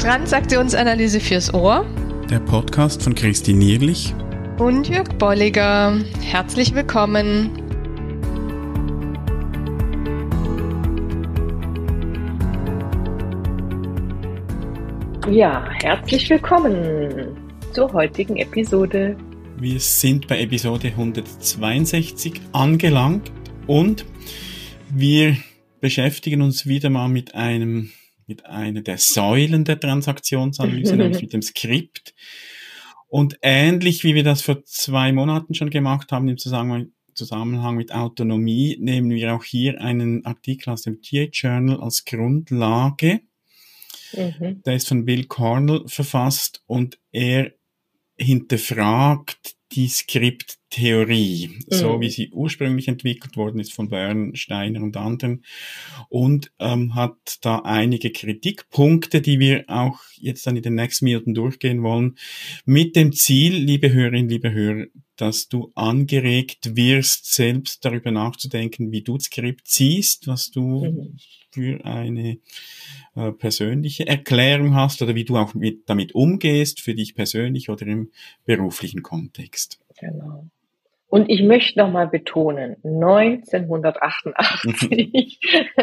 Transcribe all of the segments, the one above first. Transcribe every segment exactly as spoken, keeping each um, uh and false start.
Transaktionsanalyse fürs Ohr. Der Podcast von Christine Nierlich Und Jörg Bolliger. Herzlich willkommen. Ja, herzlich willkommen zur heutigen Episode. Wir sind bei Episode hundertzweiundsechzig angelangt und wir beschäftigen uns wieder mal mit einem, mit einer der Säulen der Transaktionsanalyse, nämlich mit dem Skript. Und ähnlich wie wir das vor zwei Monaten schon gemacht haben im Zusammenhang, Zusammenhang mit Autonomie, nehmen wir auch hier einen Artikel aus dem T A Journal als Grundlage. Mhm. Der ist von Bill Cornell verfasst und er hinterfragt die Skripttheorie, mhm. so wie sie ursprünglich entwickelt worden ist von Byrne, Steiner und anderen, und ähm, hat da einige Kritikpunkte, die wir auch jetzt dann in den nächsten Minuten durchgehen wollen, mit dem Ziel, liebe Hörerinnen, liebe Hörer, dass du angeregt wirst, selbst darüber nachzudenken, wie du das Skript siehst, was du mhm. für eine äh, persönliche Erklärung hast oder wie du auch mit, damit umgehst, für dich persönlich oder im beruflichen Kontext. Genau. Und ich möchte nochmal betonen, neunzehnhundertachtundachtzig,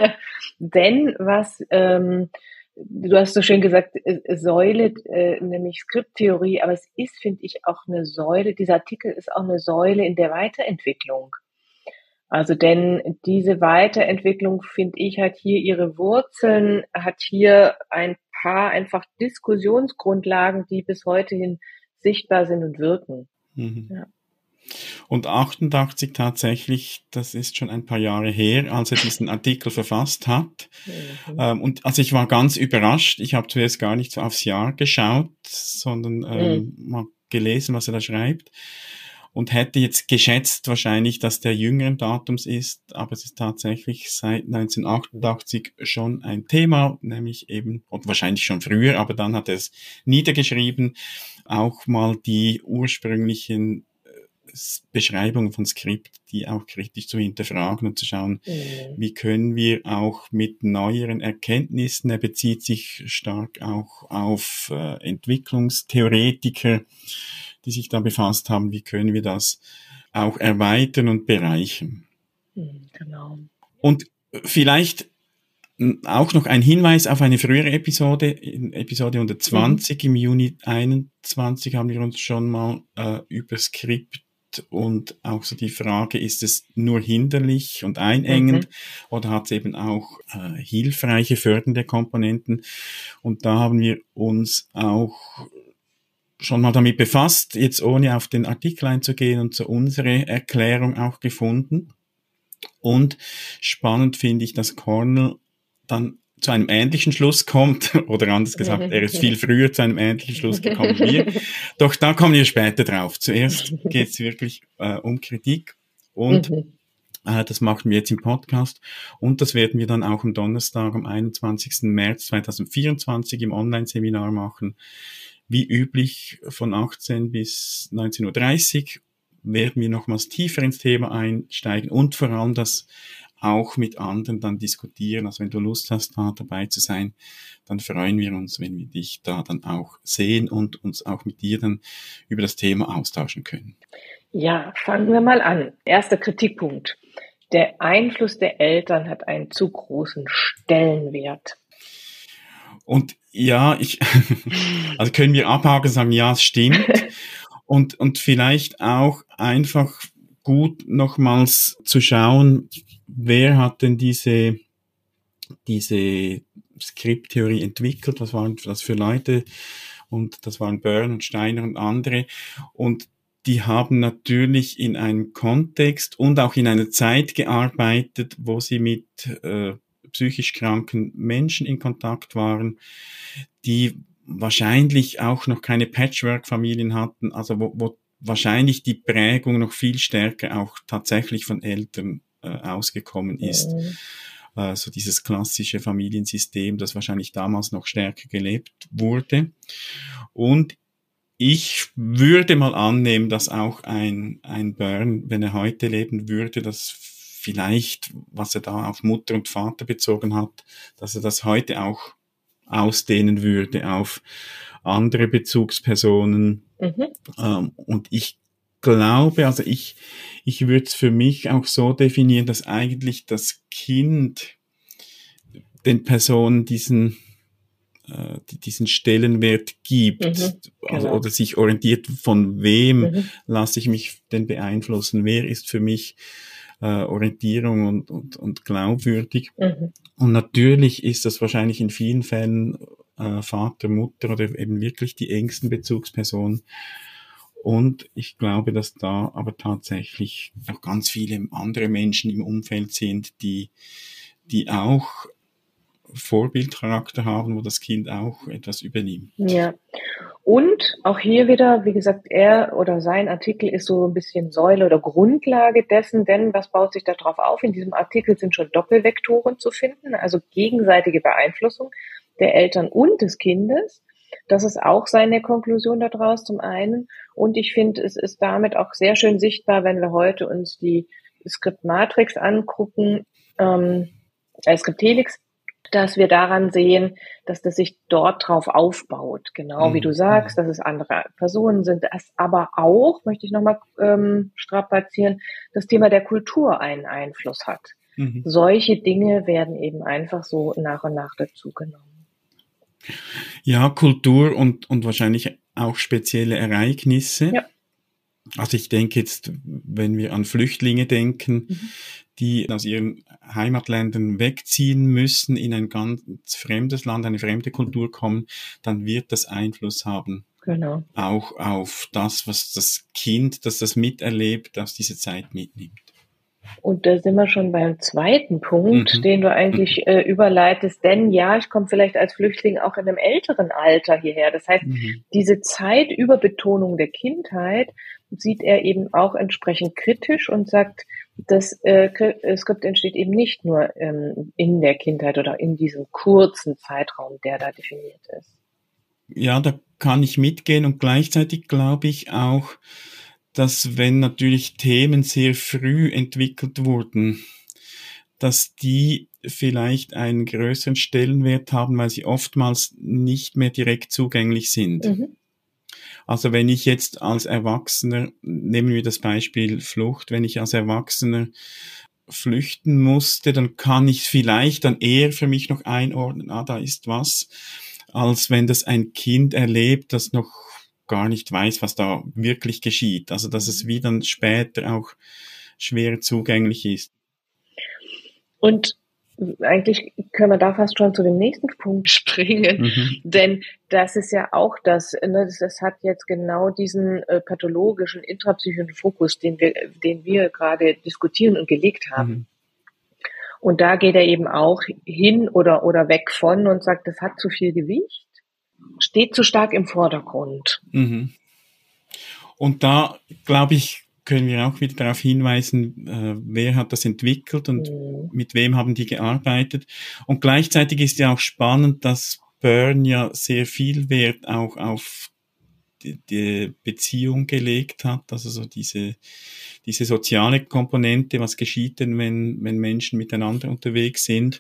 denn was, ähm, du hast so schön gesagt, äh, Säule, äh, nämlich Skripttheorie, aber es ist, finde ich, auch eine Säule, dieser Artikel ist auch eine Säule in der Weiterentwicklung. Also denn diese Weiterentwicklung, finde ich, hat hier ihre Wurzeln, hat hier ein paar einfach Diskussionsgrundlagen, die bis heute hin sichtbar sind und wirken. Mhm. Ja. Und achtundachtzig tatsächlich, das ist schon ein paar Jahre her, als er diesen Artikel verfasst hat. Mhm. Ähm, und also ich war ganz überrascht. Ich habe zuerst gar nicht so aufs Jahr geschaut, sondern ähm, mhm. mal gelesen, was er da schreibt. Und hätte jetzt geschätzt wahrscheinlich, dass der jüngeren Datums ist, aber es ist tatsächlich seit neunzehnhundertachtundachtzig schon ein Thema, nämlich eben, und wahrscheinlich schon früher, aber dann hat er es niedergeschrieben, auch mal die ursprünglichen Beschreibungen von Skript, die auch kritisch zu hinterfragen und zu schauen, mhm. wie können wir auch mit neueren Erkenntnissen, er bezieht sich stark auch auf äh, Entwicklungstheoretiker, die sich da befasst haben, wie können wir das auch erweitern und bereichern. Mhm, genau. Und vielleicht auch noch ein Hinweis auf eine frühere Episode, in Episode hundertzwanzig, mhm. im Juni einundzwanzig haben wir uns schon mal äh, über Skript und auch so die Frage, ist es nur hinderlich und einengend, mhm. oder hat es eben auch äh, hilfreiche, fördernde Komponenten? Und da haben wir uns auch schon mal damit befasst, jetzt ohne auf den Artikel einzugehen, und so unsere Erklärung auch gefunden. Und spannend finde ich, dass Cornell dann zu einem ähnlichen Schluss kommt, oder anders gesagt, er ist viel früher zu einem ähnlichen Schluss gekommen wie wir. Doch da kommen wir später drauf. Zuerst geht es wirklich äh, um Kritik und äh, das machen wir jetzt im Podcast und das werden wir dann auch am Donnerstag, am einundzwanzigsten März zweitausendvierundzwanzig im Online-Seminar machen. Wie üblich von achtzehn bis neunzehn Uhr dreißig werden wir nochmals tiefer ins Thema einsteigen und vor allem das auch mit anderen dann diskutieren. Also wenn du Lust hast, da dabei zu sein, dann freuen wir uns, wenn wir dich da dann auch sehen und uns auch mit dir dann über das Thema austauschen können. Ja, fangen wir mal an. Erster Kritikpunkt. Der Einfluss der Eltern hat einen zu großen Stellenwert. Und ja, ich, also können wir abhaken und sagen, ja, es stimmt. Und, und vielleicht auch einfach gut nochmals zu schauen, wer hat denn diese, diese Skripttheorie entwickelt? Was waren das für Leute? Und das waren Byrne und Steiner und andere. Und die haben natürlich in einem Kontext und auch in einer Zeit gearbeitet, wo sie mit äh, psychisch kranken Menschen in Kontakt waren, die wahrscheinlich auch noch keine Patchwork-Familien hatten, also wo, wo wahrscheinlich die Prägung noch viel stärker auch tatsächlich von Eltern äh, ausgekommen ist. Mhm. Äh, so dieses klassische Familiensystem, das wahrscheinlich damals noch stärker gelebt wurde. Und ich würde mal annehmen, dass auch ein, ein Byrne, wenn er heute leben würde, dass vielleicht, was er da auf Mutter und Vater bezogen hat, dass er das heute auch ausdehnen würde auf andere Bezugspersonen. Mhm. Ähm, und ich glaube, also ich, ich würde es für mich auch so definieren, dass eigentlich das Kind den Personen diesen, äh, diesen Stellenwert gibt, mhm, genau. Also, oder sich orientiert, von wem mhm. lasse ich mich denn beeinflussen, wer ist für mich äh, Orientierung und, und, und glaubwürdig. Mhm. Und natürlich ist das wahrscheinlich in vielen Fällen äh, Vater, Mutter oder eben wirklich die engsten Bezugspersonen. Und ich glaube, dass da aber tatsächlich noch ganz viele andere Menschen im Umfeld sind, die, die auch Vorbildcharakter haben, wo das Kind auch etwas übernimmt. Ja. Und auch hier wieder, wie gesagt, er oder sein Artikel ist so ein bisschen Säule oder Grundlage dessen, denn was baut sich da drauf auf? In diesem Artikel sind schon Doppelvektoren zu finden, also gegenseitige Beeinflussung der Eltern und des Kindes. Das ist auch seine Konklusion daraus zum einen. Und ich finde, es ist damit auch sehr schön sichtbar, wenn wir heute uns die Skriptmatrix angucken, ähm, äh, Skriptelix, dass wir daran sehen, dass das sich dort drauf aufbaut. Genau wie du sagst, dass es andere Personen sind, dass aber auch, möchte ich nochmal ähm, strapazieren, das Thema der Kultur einen Einfluss hat. Mhm. Solche Dinge werden eben einfach so nach und nach dazugenommen. Ja, Kultur und, und wahrscheinlich auch spezielle Ereignisse. Ja. Also ich denke jetzt, wenn wir an Flüchtlinge denken, mhm. die aus ihren Heimatländern wegziehen müssen, in ein ganz fremdes Land, eine fremde Kultur kommen, dann wird das Einfluss haben. Genau. Auch auf das, was das Kind, das das miterlebt, aus dieser Zeit mitnimmt. Und da sind wir schon beim zweiten Punkt, mhm. den du eigentlich äh, überleitest. Denn ja, ich komme vielleicht als Flüchtling auch in einem älteren Alter hierher. Das heißt, mhm. diese Zeitüberbetonung der Kindheit sieht er eben auch entsprechend kritisch und sagt, das äh, Skript entsteht eben nicht nur ähm, in der Kindheit oder in diesem kurzen Zeitraum, der da definiert ist. Ja, da kann ich mitgehen und gleichzeitig glaube ich auch, dass wenn natürlich Themen sehr früh entwickelt wurden, dass die vielleicht einen größeren Stellenwert haben, weil sie oftmals nicht mehr direkt zugänglich sind. Mhm. Also wenn ich jetzt als Erwachsener, nehmen wir das Beispiel Flucht, wenn ich als Erwachsener flüchten musste, dann kann ich vielleicht dann eher für mich noch einordnen, ah, da ist was, als wenn das ein Kind erlebt, das noch gar nicht weiß, was da wirklich geschieht. Also dass es wie dann später auch schwer zugänglich ist. Und eigentlich können wir da fast schon zu dem nächsten Punkt springen, mhm. denn das ist ja auch das, ne, das, das hat jetzt genau diesen äh, pathologischen, intrapsychischen Fokus, den wir, den wir gerade diskutieren und gelegt haben. Mhm. Und da geht er eben auch hin oder, oder weg von und sagt, das hat zu viel Gewicht, steht zu stark im Vordergrund. Mhm. Und da, glaube ich, können wir auch wieder darauf hinweisen, äh, wer hat das entwickelt und mhm. mit wem haben die gearbeitet. Und gleichzeitig ist ja auch spannend, dass Byrne ja sehr viel Wert auch auf die, die Beziehung gelegt hat, also so diese, diese soziale Komponente, was geschieht denn, wenn, wenn Menschen miteinander unterwegs sind.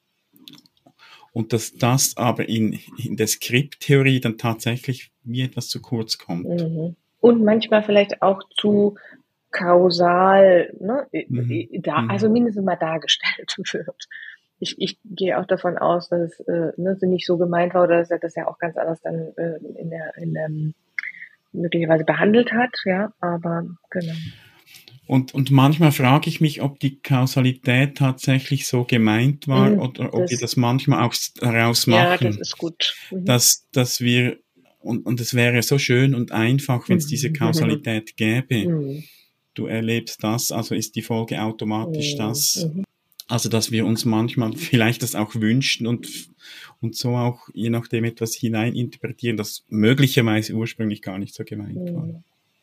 Und dass das aber in, in der Skripttheorie dann tatsächlich wie etwas zu kurz kommt. Mhm. Und manchmal vielleicht auch zu kausal, ne, mhm. da, also mindestens mal dargestellt wird. Ich, ich gehe auch davon aus, dass es äh, ne, nicht so gemeint war oder dass er das ja auch ganz anders dann äh, in der, in der möglicherweise behandelt hat, ja, aber genau. Und, und manchmal frage ich mich, ob die Kausalität tatsächlich so gemeint war mhm, oder ob das, wir das manchmal auch daraus machen. Ja, das ist gut. Mhm. Dass, dass wir, und, und es wäre so schön und einfach, wenn es mhm. diese Kausalität gäbe. Mhm. Du erlebst das, also ist die Folge automatisch mhm. das. Mhm. Also, dass wir uns manchmal vielleicht das auch wünschen und, und so auch je nachdem etwas hineininterpretieren, das möglicherweise ursprünglich gar nicht so gemeint mhm. war.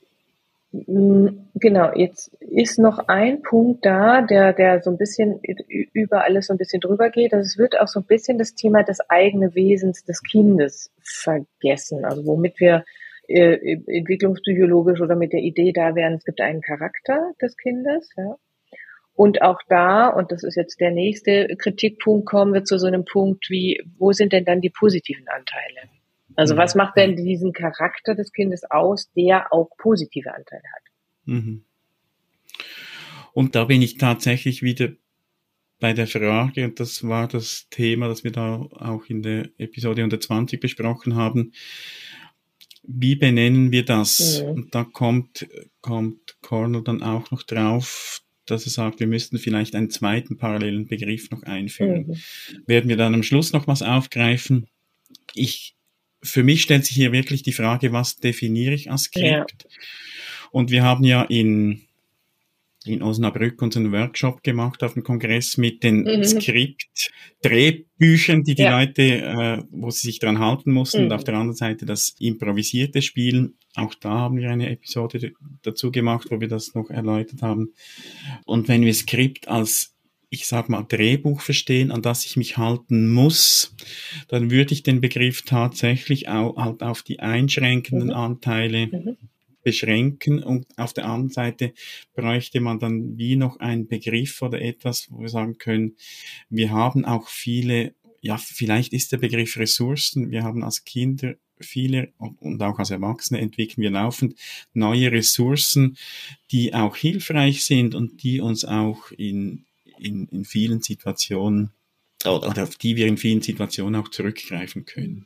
Genau, jetzt ist noch ein Punkt da, der, der so ein bisschen über alles so ein bisschen drüber geht. Also es wird auch so ein bisschen das Thema des eigenen Wesens des Kindes vergessen. Also womit wir äh, entwicklungspsychologisch oder mit der Idee da wären, es gibt einen Charakter des Kindes, ja. Und auch da, und das ist jetzt der nächste Kritikpunkt, kommen wir zu so einem Punkt wie, wo sind denn dann die positiven Anteile? Also was macht denn diesen Charakter des Kindes aus, der auch positive Anteile hat? Mhm. Und da bin ich tatsächlich wieder bei der Frage, und das war das Thema, das wir da auch in der Episode hundertzwanzig besprochen haben, wie benennen wir das? Mhm. Und da kommt, kommt Cornell dann auch noch drauf, dass er sagt, wir müssten vielleicht einen zweiten parallelen Begriff noch einführen. Mhm. Werden wir dann am Schluss noch was aufgreifen? Ich, für mich stellt sich hier wirklich die Frage, was definiere ich als Skript? Ja. Und wir haben ja in, in Osnabrück unseren Workshop gemacht auf dem Kongress mit den mhm. Skript-Drehbüchern, die die ja. Leute, äh, wo sie sich dran halten mussten, mhm. und auf der anderen Seite das improvisierte Spielen. Auch da haben wir eine Episode dazu gemacht, wo wir das noch erläutert haben. Und wenn wir Skript als, ich sag mal, Drehbuch verstehen, an das ich mich halten muss, dann würde ich den Begriff tatsächlich auch halt auf die einschränkenden mhm. Anteile mhm. beschränken, und auf der anderen Seite bräuchte man dann wie noch einen Begriff oder etwas, wo wir sagen können, wir haben auch viele, ja, vielleicht ist der Begriff Ressourcen, wir haben als Kinder viele und auch als Erwachsene entwickeln wir laufend neue Ressourcen, die auch hilfreich sind und die uns auch in, in, in vielen Situationen, oder auf die wir in vielen Situationen auch zurückgreifen können.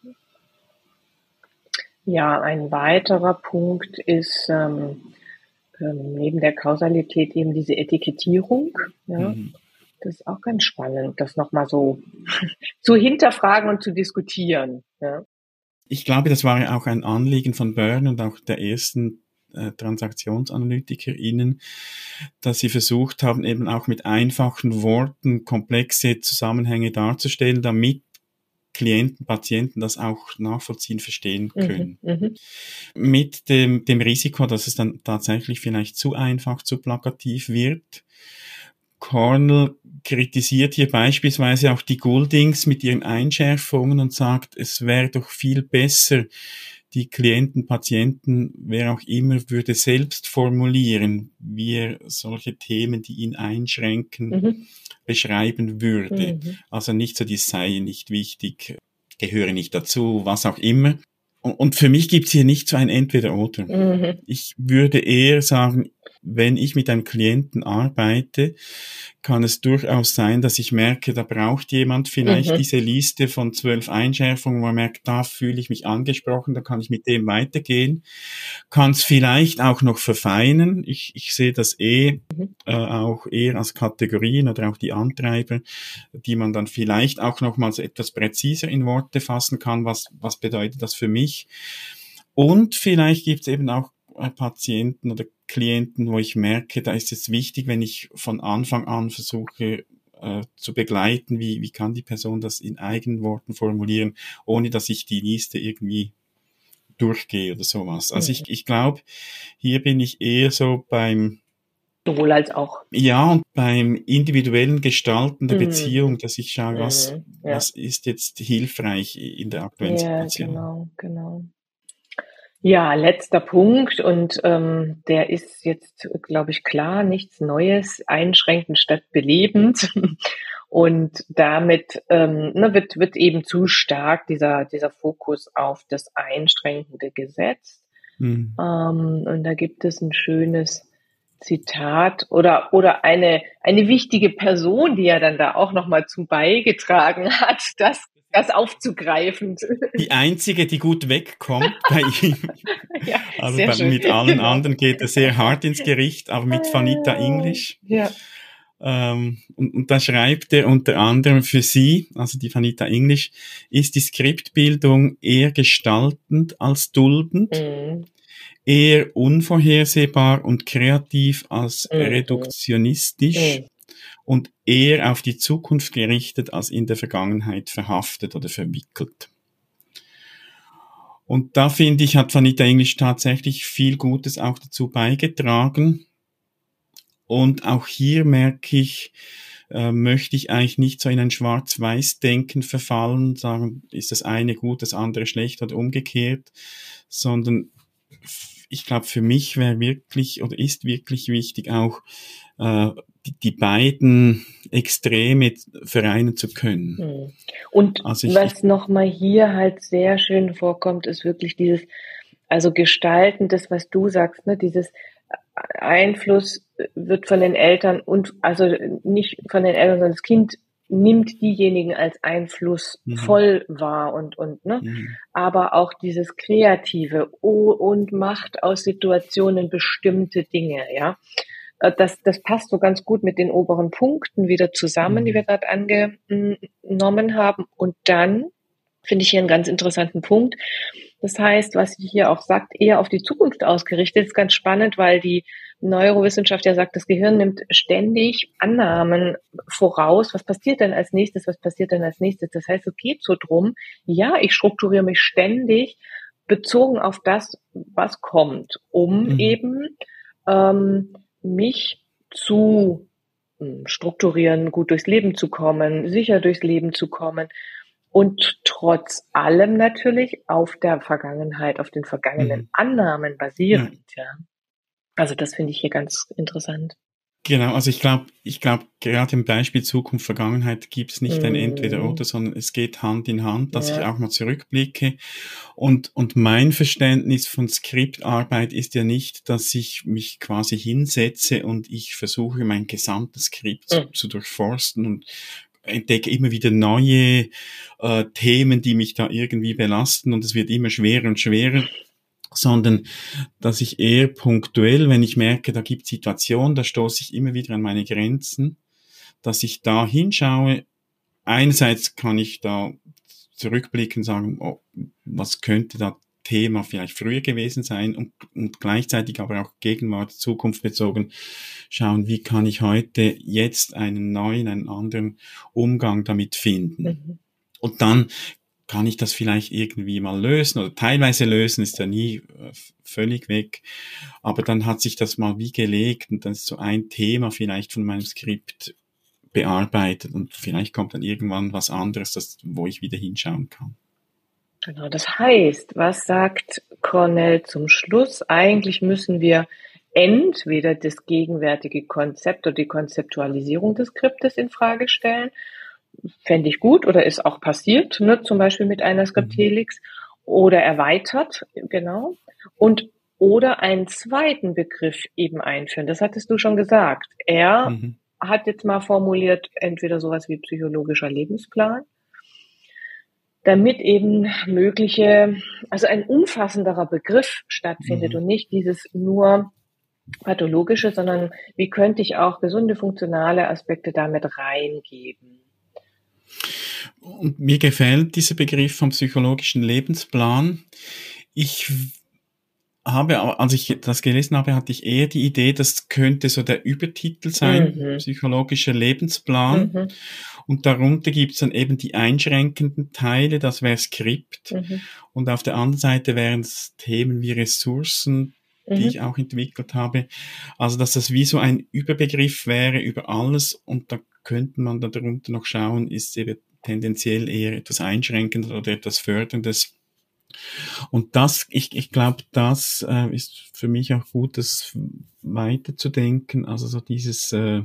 Ja, ein weiterer Punkt ist ähm, ähm, neben der Kausalität eben diese Etikettierung. Ja, mhm. Das ist auch ganz spannend, das nochmal so zu hinterfragen und zu diskutieren. Ja. Ich glaube, das war ja auch ein Anliegen von Byrne und auch der ersten äh, TransaktionsanalytikerInnen, dass sie versucht haben, eben auch mit einfachen Worten komplexe Zusammenhänge darzustellen, damit Klienten, Patienten das auch nachvollziehen, verstehen können. Mhm, mh. Mit dem, dem Risiko, dass es dann tatsächlich vielleicht zu einfach, zu plakativ wird. Cornell kritisiert hier beispielsweise auch die Gouldings mit ihren Einschärfungen und sagt, es wäre doch viel besser, die Klienten, Patienten, wer auch immer, würde selbst formulieren, wie er solche Themen, die ihn einschränken, mhm. beschreiben würde. Mhm. Also nicht so, die sei nicht wichtig, gehöre nicht dazu, was auch immer. Und, und für mich gibt's hier nicht so ein Entweder-Oder. Mhm. Ich würde eher sagen, wenn ich mit einem Klienten arbeite, kann es durchaus sein, dass ich merke, da braucht jemand vielleicht mhm. diese Liste von zwölf Einschärfungen, wo man merkt, da fühle ich mich angesprochen, da kann ich mit dem weitergehen. Kann es vielleicht auch noch verfeinern. Ich, ich sehe das eh mhm. äh, auch eher als Kategorien oder auch die Antreiber, die man dann vielleicht auch nochmals etwas präziser in Worte fassen kann. Was, was bedeutet das für mich? Und vielleicht gibt es eben auch Patienten oder Klienten, wo ich merke, da ist es wichtig, wenn ich von Anfang an versuche äh, zu begleiten, wie, wie kann die Person das in eigenen Worten formulieren, ohne dass ich die Liste irgendwie durchgehe oder sowas. Also ich, ich glaube, hier bin ich eher so beim sowohl als auch. Ja, und beim individuellen Gestalten der mhm. Beziehung, dass ich schaue, was, mhm. ja. was ist jetzt hilfreich in der aktuellen ja, Situation. Genau, genau. Ja, letzter Punkt, und ähm, der ist jetzt, glaube ich, klar, nichts Neues, einschränkend statt belebend. Und damit ähm, ne, wird, wird eben zu stark dieser, dieser Fokus auf das einschränkende gesetzt. Mhm. Ähm, und da gibt es ein schönes Zitat oder, oder eine, eine wichtige Person, die ja dann da auch nochmal zu beigetragen hat, das das aufzugreifen. Die einzige, die gut wegkommt bei ihm. Ja, also bei, mit allen genau. anderen geht er sehr hart ins Gericht, aber mit Vanita English. Ja. Ähm, und, und da schreibt er unter anderem für sie, also die Vanita English, ist die Skriptbildung eher gestaltend als duldend, mhm. eher unvorhersehbar und kreativ als mhm. reduktionistisch. Mhm. Und eher auf die Zukunft gerichtet als in der Vergangenheit verhaftet oder verwickelt. Und da finde ich, hat Vanita English tatsächlich viel Gutes auch dazu beigetragen. Und auch hier merke ich, äh, möchte ich eigentlich nicht so in ein Schwarz-Weiß-Denken verfallen, sagen, ist das eine gut, das andere schlecht oder umgekehrt, sondern ich glaube, für mich wäre wirklich oder ist wirklich wichtig auch, äh, die, die beiden Extreme vereinen zu können. Hm. Und also ich, was nochmal hier halt sehr schön vorkommt, ist wirklich dieses, also Gestalten, das, was du sagst, ne, dieses Einfluss wird von den Eltern und, also nicht von den Eltern, sondern das Kind nimmt diejenigen als einflussvoll mhm. wahr und, und, ne, mhm. aber auch dieses Kreative oh, und macht aus Situationen bestimmte Dinge, ja. Das, das passt so ganz gut mit den oberen Punkten wieder zusammen, mhm. die wir gerade angenommen haben. Und dann finde ich hier einen ganz interessanten Punkt. Das heißt, was sie hier auch sagt, eher auf die Zukunft ausgerichtet, ist ganz spannend, weil die Neurowissenschaft ja sagt, das Gehirn nimmt ständig Annahmen voraus. Was passiert denn als nächstes? Was passiert denn als nächstes? Das heißt, es geht so drum, ja, ich strukturiere mich ständig bezogen auf das, was kommt, um mhm. eben ähm, mich zu strukturieren, gut durchs Leben zu kommen, sicher durchs Leben zu kommen und trotz allem natürlich auf der Vergangenheit, auf den vergangenen mhm. Annahmen basierend. Ja. ja. Also das finde ich hier ganz interessant. Genau, also ich glaube, ich glaube, gerade im Beispiel Zukunft, Vergangenheit gibt es nicht mm. ein Entweder-Oder, sondern es geht Hand in Hand, dass ja. ich auch mal zurückblicke. Und, und mein Verständnis von Skriptarbeit ist ja nicht, dass ich mich quasi hinsetze und ich versuche, mein gesamtes Skript mm. zu, zu durchforsten und entdecke immer wieder neue äh, Themen, die mich da irgendwie belasten und es wird immer schwerer und schwerer. Sondern dass ich eher punktuell, wenn ich merke, da gibt es Situationen, da stoße ich immer wieder an meine Grenzen, dass ich da hinschaue. Einerseits kann ich da zurückblicken und sagen, oh, was könnte da Thema vielleicht früher gewesen sein und, und gleichzeitig aber auch Gegenwart, Zukunft bezogen schauen, wie kann ich heute jetzt einen neuen, einen anderen Umgang damit finden. Mhm. Und dann kann ich das vielleicht irgendwie mal lösen oder teilweise lösen, ist ja nie äh, völlig weg, aber dann hat sich das mal wie gelegt und dann ist so ein Thema vielleicht von meinem Skript bearbeitet und vielleicht kommt dann irgendwann was anderes, das, wo ich wieder hinschauen kann. Genau, das heißt, was sagt Cornell zum Schluss? Eigentlich müssen wir entweder das gegenwärtige Konzept oder die Konzeptualisierung des Skriptes in Frage stellen, fände ich gut oder ist auch passiert, ne, zum Beispiel mit einer Skripthelix oder erweitert, genau, und oder einen zweiten Begriff eben einführen. Das hattest du schon gesagt. Er mhm. hat jetzt mal formuliert, entweder sowas wie psychologischer Lebensplan, damit eben mögliche, also ein umfassenderer Begriff stattfindet mhm. und nicht dieses nur pathologische, sondern wie könnte ich auch gesunde, funktionale Aspekte damit reingeben. Und mir gefällt dieser Begriff vom psychologischen Lebensplan. Ich habe, als ich das gelesen habe, hatte ich eher die Idee, das könnte so der Übertitel sein, mhm. psychologischer Lebensplan. Mhm. Und darunter gibt es dann eben die einschränkenden Teile, das wäre Skript. Mhm. Und auf der anderen Seite wären es Themen wie Ressourcen, die mhm. ich auch entwickelt habe. Also, dass das wie so ein Überbegriff wäre über alles und da könnte man da darunter noch schauen, ist eben tendenziell eher etwas Einschränkendes oder etwas Förderndes. Und das, ich, ich glaube, das äh, ist für mich auch gut, das weiterzudenken. Also so dieses äh,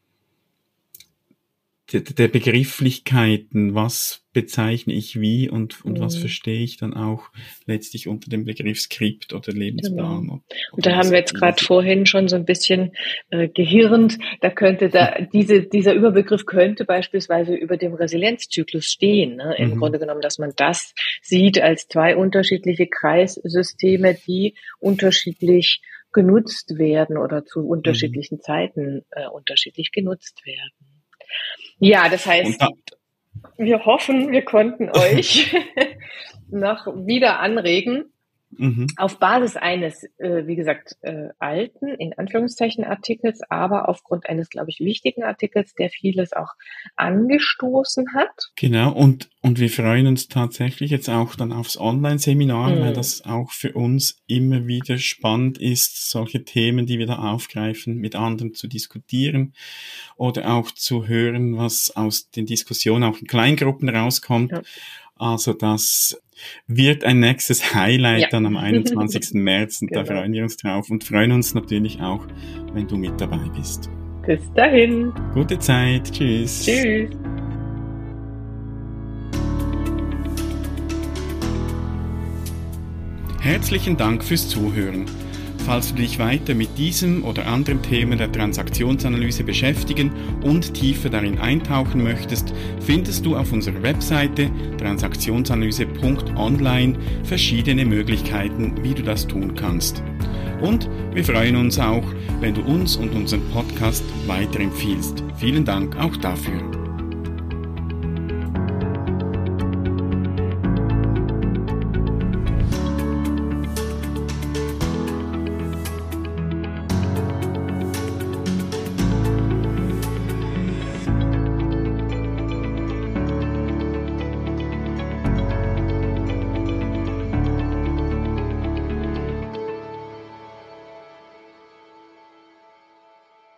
der, der Begrifflichkeiten, was bezeichne ich wie und, und mhm. was verstehe ich dann auch letztlich unter dem Begriff Skript oder Lebensplan. Genau. Und da haben wir jetzt gerade vorhin schon so ein bisschen äh, gehirnt, da könnte da diese dieser Überbegriff könnte beispielsweise über dem Resilienzzyklus stehen. Ne? Im mhm. Grunde genommen, dass man das sieht als zwei unterschiedliche Kreissysteme, die unterschiedlich genutzt werden oder zu unterschiedlichen mhm. Zeiten äh, unterschiedlich genutzt werden. Ja, das heißt, wir hoffen, wir konnten euch noch wieder anregen, mhm. auf Basis eines, äh, wie gesagt, äh, alten, in Anführungszeichen, Artikels, aber aufgrund eines, glaube ich, wichtigen Artikels, der vieles auch angestoßen hat. Genau, und, und wir freuen uns tatsächlich jetzt auch dann aufs Online-Seminar, mhm. weil das auch für uns immer wieder spannend ist, solche Themen, die wir da aufgreifen, mit anderen zu diskutieren oder auch zu hören, was aus den Diskussionen auch in Kleingruppen rauskommt. Ja. Also das wird ein nächstes Highlight ja. dann am einundzwanzigsten März und genau. da freuen wir uns drauf und freuen uns natürlich auch, wenn du mit dabei bist. Bis dahin. Gute Zeit. Tschüss. Tschüss. Herzlichen Dank fürs Zuhören. Falls du dich weiter mit diesem oder anderen Themen der Transaktionsanalyse beschäftigen und tiefer darin eintauchen möchtest, findest du auf unserer Webseite transaktionsanalyse punkt online verschiedene Möglichkeiten, wie du das tun kannst. Und wir freuen uns auch, wenn du uns und unseren Podcast weiterempfiehlst. Vielen Dank auch dafür.